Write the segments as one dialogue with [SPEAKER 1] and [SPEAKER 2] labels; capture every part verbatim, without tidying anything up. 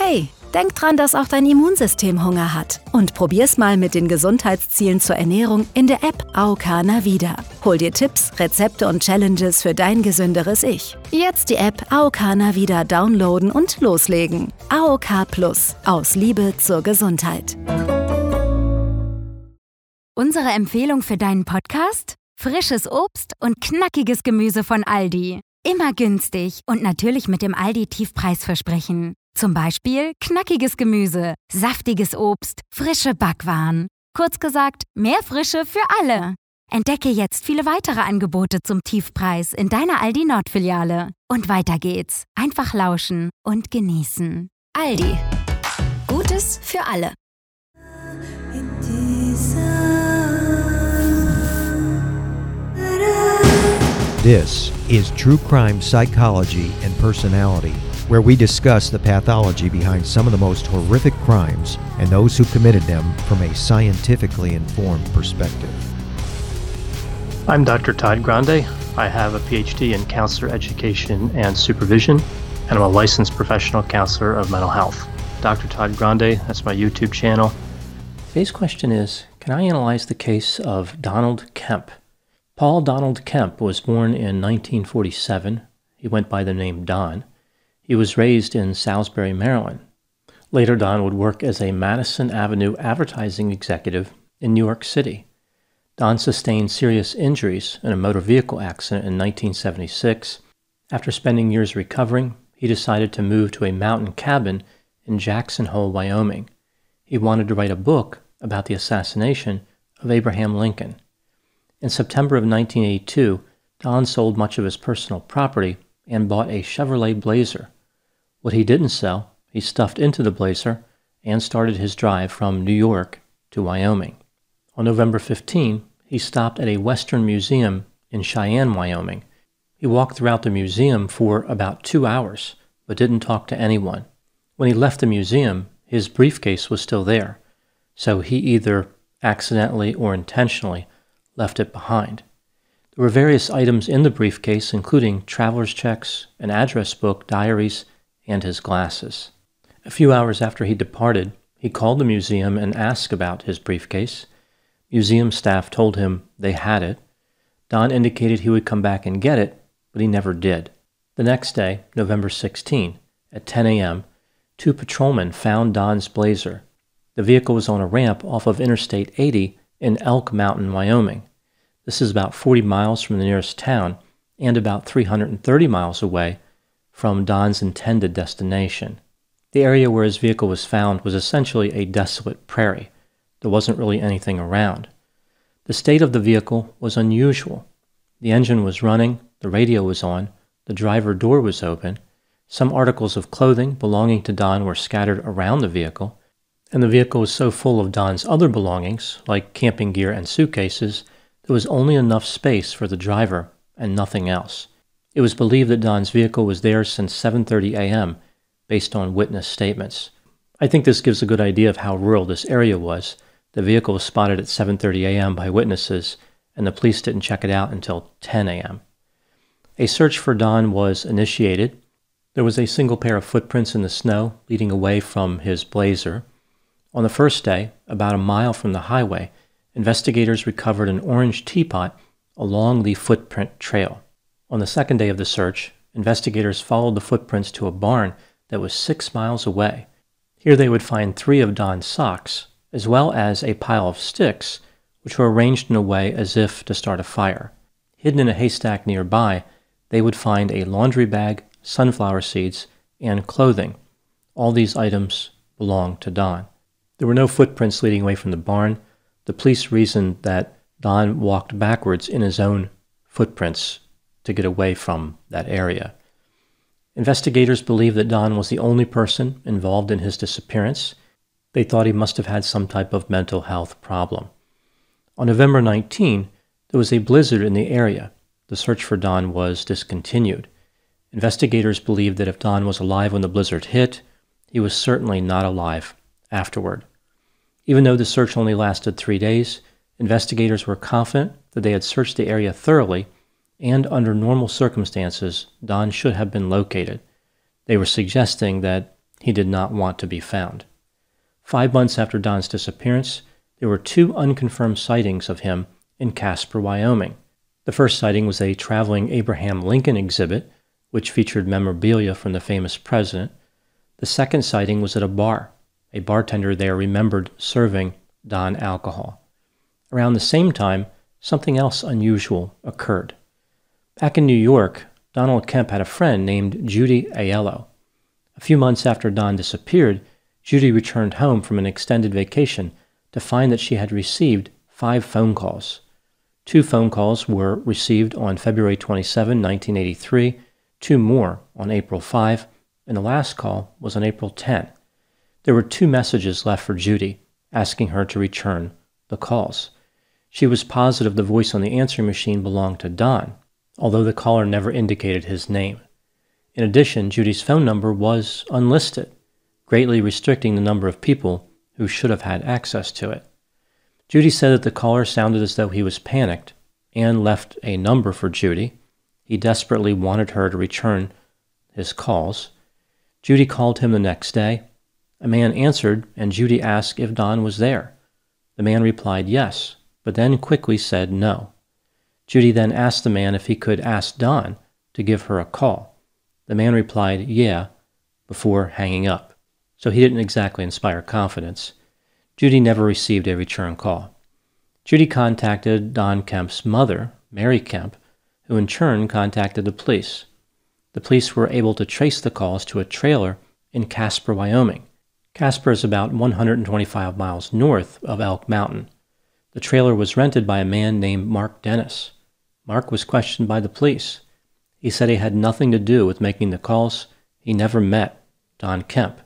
[SPEAKER 1] Hey, denk dran, dass auch dein Immunsystem Hunger hat. Und probier's mal mit den Gesundheitszielen zur Ernährung in der App A O K Navida. Hol dir Tipps, Rezepte und Challenges für dein gesünderes Ich. Jetzt die App A O K Navida downloaden und loslegen. A O K Plus. Aus Liebe zur Gesundheit.
[SPEAKER 2] Unsere Empfehlung für deinen Podcast? Frisches Obst und knackiges Gemüse von Aldi. Immer günstig und natürlich mit dem Aldi-Tiefpreisversprechen. Zum Beispiel knackiges Gemüse, saftiges Obst, frische Backwaren. Kurz gesagt, mehr Frische für alle. Entdecke jetzt viele weitere Angebote zum Tiefpreis in deiner Aldi Nord-Filiale. Und weiter geht's. Einfach lauschen und genießen. Aldi. Gutes für alle.
[SPEAKER 3] This is True Crime Psychology and Personality, where we discuss the pathology behind some of the most horrific crimes and those who committed them from a scientifically informed perspective.
[SPEAKER 4] I'm Doctor Todd Grande. I have a P H D in counselor education and supervision, and I'm a licensed professional counselor of mental health. Doctor Todd Grande, that's my YouTube channel. Today's question is, can I analyze the case of Donald Kemp? Paul Donald Kemp was born in nineteen forty-seven. He went by the name Don. He was raised in Salisbury, Maryland. Later, Don would work as a Madison Avenue advertising executive in New York City. Don sustained serious injuries in a motor vehicle accident in nineteen seventy-six. After spending years recovering, he decided to move to a mountain cabin in Jackson Hole, Wyoming. He wanted to write a book about the assassination of Abraham Lincoln. In September of nineteen eighty-two, Don sold much of his personal property and bought a Chevrolet Blazer. What he didn't sell, he stuffed into the Blazer and started his drive from New York to Wyoming. On November fifteenth, he stopped at a Western museum in Cheyenne, Wyoming. He walked throughout the museum for about two hours, but didn't talk to anyone. When he left the museum, his briefcase was still there, so he either accidentally or intentionally left it behind. There were various items in the briefcase, including traveler's checks, an address book, diaries, and his glasses. A few hours after he departed, he called the museum and asked about his briefcase. Museum staff told him they had it. Don indicated he would come back and get it, but he never did. The next day, November sixteenth, at ten a.m., two patrolmen found Don's Blazer. The vehicle was on a ramp off of Interstate eighty in Elk Mountain, Wyoming. This is about forty miles from the nearest town and about three hundred thirty miles away from Don's intended destination. The area where his vehicle was found was essentially a desolate prairie. There wasn't really anything around. The state of the vehicle was unusual. The engine was running, the radio was on, the driver door was open, some articles of clothing belonging to Don were scattered around the vehicle, and the vehicle was so full of Don's other belongings, like camping gear and suitcases, there was only enough space for the driver and nothing else. It was believed that Don's vehicle was there since seven thirty a.m., based on witness statements. I think this gives a good idea of how rural this area was. The vehicle was spotted at seven thirty a.m. by witnesses, and the police didn't check it out until ten a.m. A search for Don was initiated. There was a single pair of footprints in the snow leading away from his Blazer. On the first day, about a mile from the highway, investigators recovered an orange teapot along the footprint trail. On the second day of the search, investigators followed the footprints to a barn that was six miles away. Here they would find three of Don's socks, as well as a pile of sticks, which were arranged in a way as if to start a fire. Hidden in a haystack nearby, they would find a laundry bag, sunflower seeds, and clothing. All these items belonged to Don. There were no footprints leading away from the barn. The police reasoned that Don walked backwards in his own footprints to get away from that area. Investigators believe that Don was the only person involved in his disappearance. They thought he must have had some type of mental health problem. On November nineteenth, there was a blizzard in the area. The search for Don was discontinued. Investigators believed that if Don was alive when the blizzard hit, he was certainly not alive afterward. Even though the search only lasted three days, investigators were confident that they had searched the area thoroughly, and under normal circumstances, Don should have been located. They were suggesting that He did not want to be found. Five months after Don's disappearance, there were two unconfirmed sightings of him in Casper, Wyoming. The first sighting was a traveling Abraham Lincoln exhibit, which featured memorabilia from the famous president. The second sighting was at a bar. A bartender there remembered serving Don alcohol. Around the same time, something else unusual occurred. Back in New York, Donald Kemp had a friend named Judy Aiello. A few months after Don disappeared, Judy returned home from an extended vacation to find that she had received five phone calls. Two phone calls were received on February twenty-seventh, nineteen eighty-three, two more on April fifth, and the last call was on April tenth. There were two messages left for Judy, asking her to return the calls. She was positive the voice on the answering machine belonged to Don, although the caller never indicated his name. In addition, Judy's phone number was unlisted, greatly restricting the number of people who should have had access to it. Judy said that the caller sounded as though he was panicked and left a number for Judy. He desperately wanted her to return his calls. Judy called him the next day. A man answered, and Judy asked if Don was there. The man replied yes, but then quickly said no. Judy then asked the man if he could ask Don to give her a call. The man replied, yeah, before hanging up. So he didn't exactly inspire confidence. Judy never received a return call. Judy contacted Don Kemp's mother, Mary Kemp, who in turn contacted the police. The police were able to trace the calls to a trailer in Casper, Wyoming. Casper is about one hundred twenty-five miles north of Elk Mountain. The trailer was rented by a man named Mark Dennis. Mark was questioned by the police. He said he had nothing to do with making the calls. He never met Don Kemp.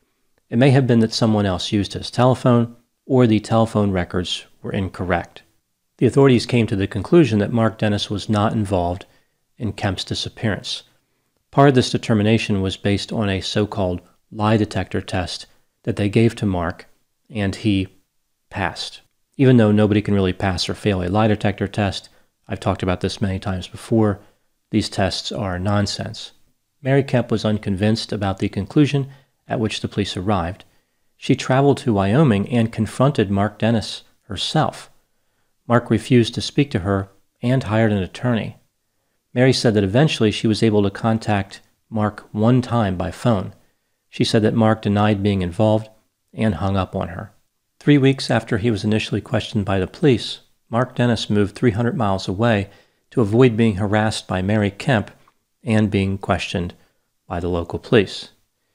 [SPEAKER 4] It may have been that someone else used his telephone, or the telephone records were incorrect. The authorities came to the conclusion that Mark Dennis was not involved in Kemp's disappearance. Part of this determination was based on a so-called lie detector test that they gave to Mark, and he passed. Even though nobody can really pass or fail a lie detector test, I've talked about this many times before, these tests are nonsense. Mary Kemp was unconvinced about the conclusion at which the police arrived. She traveled to Wyoming and confronted Mark Dennis herself. Mark refused to speak to her and hired an attorney. Mary said that eventually she was able to contact Mark one time by phone. She said that Mark denied being involved and hung up on her. Three weeks after he was initially questioned by the police, Mark Dennis moved three hundred miles away to avoid being harassed by Mary Kemp and being questioned by the local police.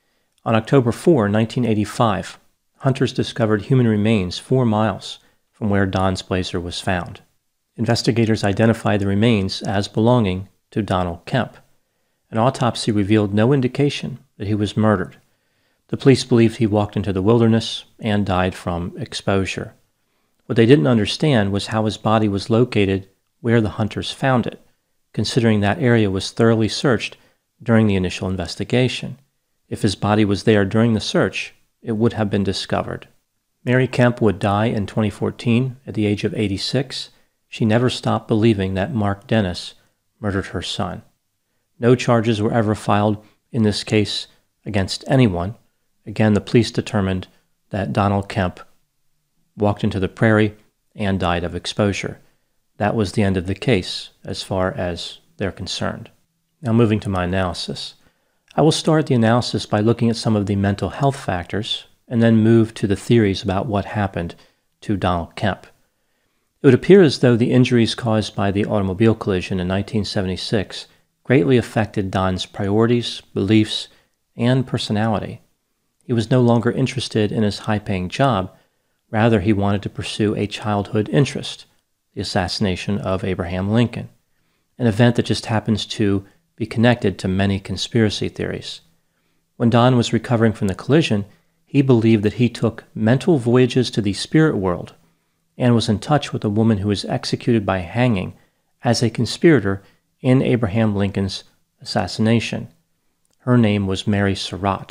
[SPEAKER 4] On October fourth, nineteen eighty-five, hunters discovered human remains four miles from where Don's blazer was found. Investigators identified the remains as belonging to Donald Kemp. An autopsy revealed no indication that he was murdered. The police believed he walked into the wilderness and died from exposure. What they didn't understand was how his body was located where the hunters found it, considering that area was thoroughly searched during the initial investigation. If his body was there during the search, it would have been discovered. Mary Kemp would die in twenty fourteen at the age of eighty-six. She never stopped believing that Mark Dennis murdered her son. No charges were ever filed in this case against anyone. Again, the police determined that Donald Kemp walked into the prairie and died of exposure. That was the end of the case as far as they're concerned. Now moving to my analysis. I will start the analysis by looking at some of the mental health factors and then move to the theories about what happened to Donald Kemp. It would appear as though the injuries caused by the automobile collision in nineteen seventy-six greatly affected Don's priorities, beliefs, and personality. He was no longer interested in his high-paying job. Rather, he wanted to pursue a childhood interest, the assassination of Abraham Lincoln, an event that just happens to be connected to many conspiracy theories. When Don was recovering from the collision, he believed that he took mental voyages to the spirit world and was in touch with a woman who was executed by hanging as a conspirator in Abraham Lincoln's assassination. Her name was Mary Surratt.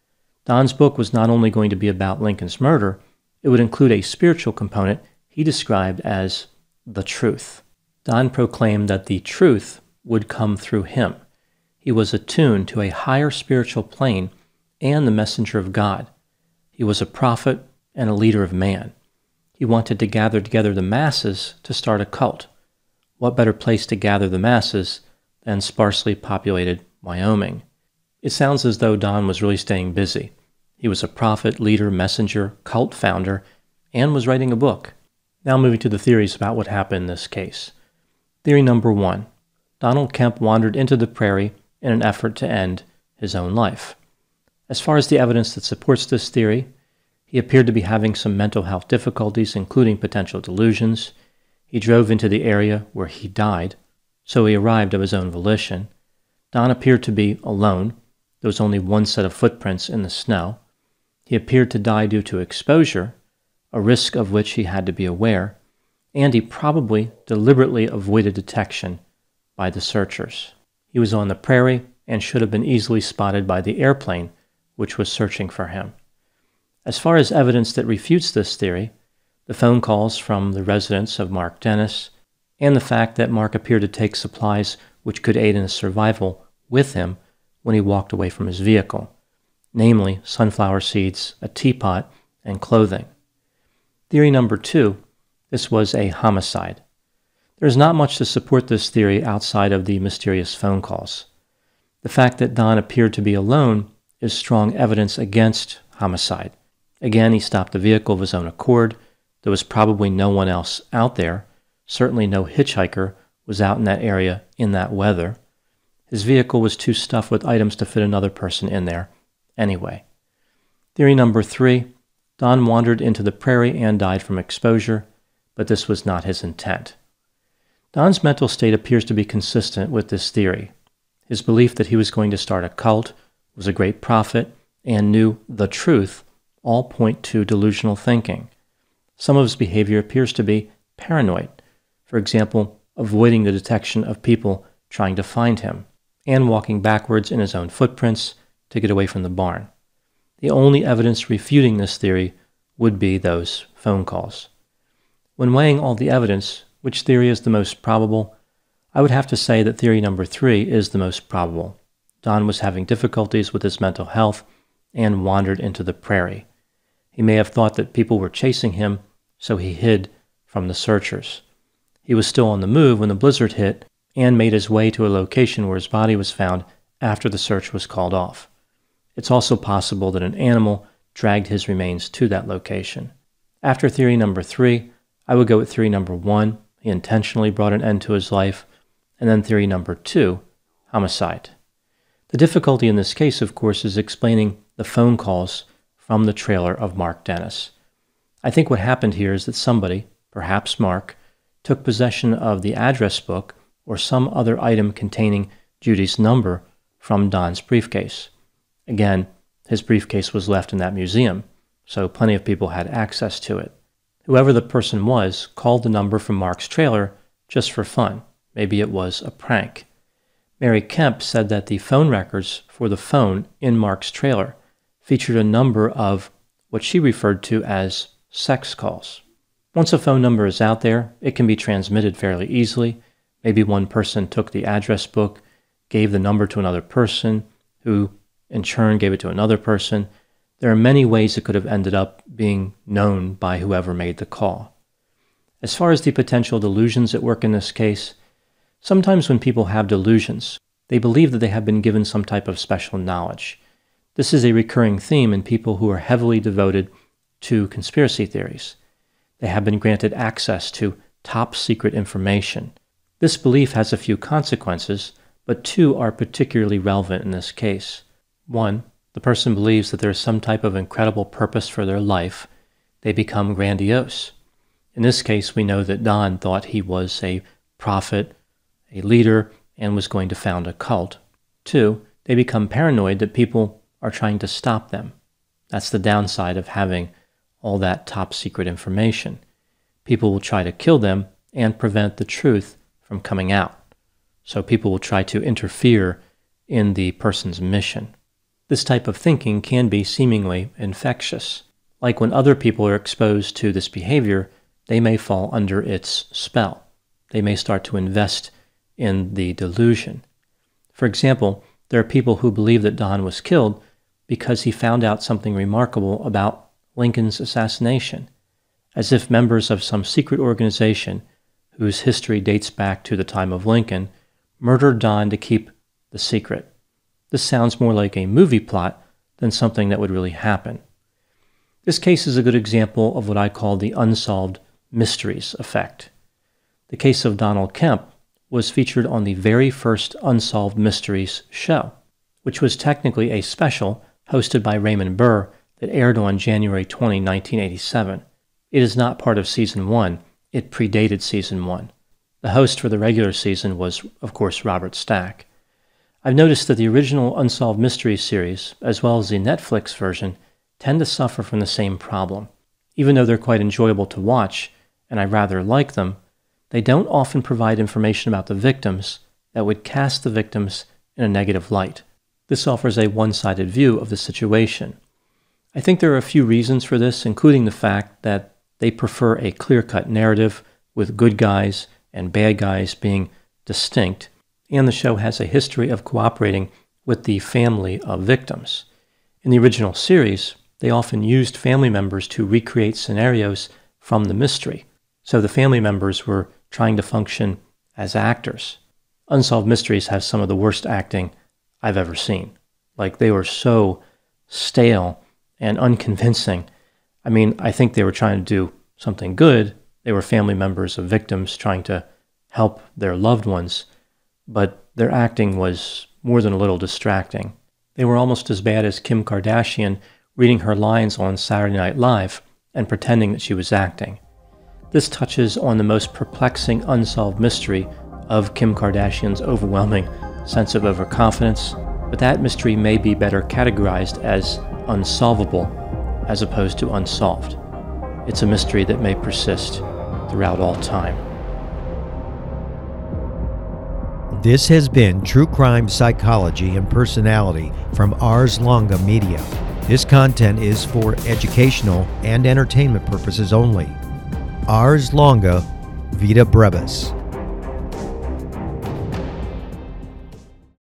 [SPEAKER 4] Don's book was not only going to be about Lincoln's murder, it would include a spiritual component he described as the truth. Don proclaimed that the truth would come through him. He was attuned to a higher spiritual plane and the messenger of God. He was a prophet and a leader of man. He wanted to gather together the masses to start a cult. What better place to gather the masses than sparsely populated Wyoming? It sounds as though Don was really staying busy. He was a prophet, leader, messenger, cult founder, and was writing a book. Now moving to the theories about what happened in this case. Theory number one. Donald Kemp wandered into the prairie in an effort to end his own life. As far as the evidence that supports this theory, he appeared to be having some mental health difficulties, including potential delusions. He drove into the area where he died, so he arrived of his own volition. Don appeared to be alone. There was only one set of footprints in the snow. He appeared to die due to exposure, a risk of which he had to be aware, and he probably deliberately avoided detection by the searchers. He was on the prairie and should have been easily spotted by the airplane which was searching for him. As far as evidence that refutes this theory, the phone calls from the residence of Mark Dennis, and the fact that Mark appeared to take supplies which could aid in his survival with him when he walked away from his vehicle, namely sunflower seeds, a teapot, and clothing. Theory number two, this was a homicide. There is not much to support this theory outside of the mysterious phone calls. The fact that Don appeared to be alone is strong evidence against homicide. Again, he stopped the vehicle of his own accord. There was probably no one else out there. Certainly no hitchhiker was out in that area in that weather. His vehicle was too stuffed with items to fit another person in there anyway. Theory number three, Don wandered into the prairie and died from exposure, but this was not his intent. Don's mental state appears to be consistent with this theory. His belief that he was going to start a cult, was a great prophet, and knew the truth all point to delusional thinking. Some of his behavior appears to be paranoid, for example, avoiding the detection of people trying to find him, and walking backwards in his own footprints to get away from the barn. The only evidence refuting this theory would be those phone calls. When weighing all the evidence, which theory is the most probable? I would have to say that theory number three is the most probable. Don was having difficulties with his mental health and wandered into the prairie. He may have thought that people were chasing him, so he hid from the searchers. He was still on the move when the blizzard hit and made his way to a location where his body was found after the search was called off. It's also possible that an animal dragged his remains to that location. After theory number three, I would go with theory number one, he intentionally brought an end to his life, and then theory number two, homicide. The difficulty in this case, of course, is explaining the phone calls from the trailer of Mark Dennis. I think what happened here is that somebody, perhaps Mark, took possession of the address book or some other item containing Judy's number from Don's briefcase. Again, his briefcase was left in that museum, so plenty of people had access to it. Whoever the person was called the number from Mark's trailer just for fun. Maybe it was a prank. Mary Kemp said that the phone records for the phone in Mark's trailer featured a number of what she referred to as sex calls. Once a phone number is out there, it can be transmitted fairly easily. Maybe one person took the address book, gave the number to another person, who in turn gave it to another person. There are many ways it could have ended up being known by whoever made the call. As far as the potential delusions at work in this case, sometimes when people have delusions, they believe that they have been given some type of special knowledge. This is a recurring theme in people who are heavily devoted to conspiracy theories. They have been granted access to top secret information. This belief has a few consequences, but two are particularly relevant in this case. One, the person believes that there is some type of incredible purpose for their life. They become grandiose. In this case, we know that Don thought he was a prophet, a leader, and was going to found a cult. Two, they become paranoid that people are trying to stop them. That's the downside of having all that top secret information. People will try to kill them and prevent the truth from coming out. So people will try to interfere in the person's mission. This type of thinking can be seemingly infectious. Like when other people are exposed to this behavior, they may fall under its spell. They may start to invest in the delusion. For example, there are people who believe that Don was killed because he found out something remarkable about Lincoln's assassination, as if members of some secret organization, whose history dates back to the time of Lincoln, murdered Don to keep the secret. This sounds more like a movie plot than something that would really happen. This case is a good example of what I call the unsolved mysteries effect. The case of Donald Kemp was featured on the very first Unsolved Mysteries show, which was technically a special hosted by Raymond Burr that aired on January twentieth, nineteen eighty-seven. It is not part of Season one. It predated Season one. The host for the regular season was, of course, Robert Stack. I've noticed that the original Unsolved Mysteries series, as well as the Netflix version, tend to suffer from the same problem. Even though they're quite enjoyable to watch, and I rather like them, they don't often provide information about the victims that would cast the victims in a negative light. This offers a one-sided view of the situation. I think there are a few reasons for this, including the fact that they prefer a clear-cut narrative with good guys and bad guys being distinct, and the show has a history of cooperating with the family of victims. In the original series, they often used family members to recreate scenarios from the mystery, so the family members were trying to function as actors. Unsolved Mysteries has some of the worst acting I've ever seen. Like, they were so stale and unconvincing. I mean, I think they were trying to do something good. They were family members of victims trying to help their loved ones, but their acting was more than a little distracting. They were almost as bad as Kim Kardashian reading her lines on Saturday Night Live and pretending that she was acting. This touches on the most perplexing unsolved mystery of Kim Kardashian's overwhelming sense of overconfidence, but that mystery may be better categorized as unsolvable as opposed to unsolved. It's a mystery that may persist throughout all time.
[SPEAKER 3] This has been True Crime Psychology and Personality from Ars Longa Media. This content is for educational and entertainment purposes only. Ars Longa Vita Brevis.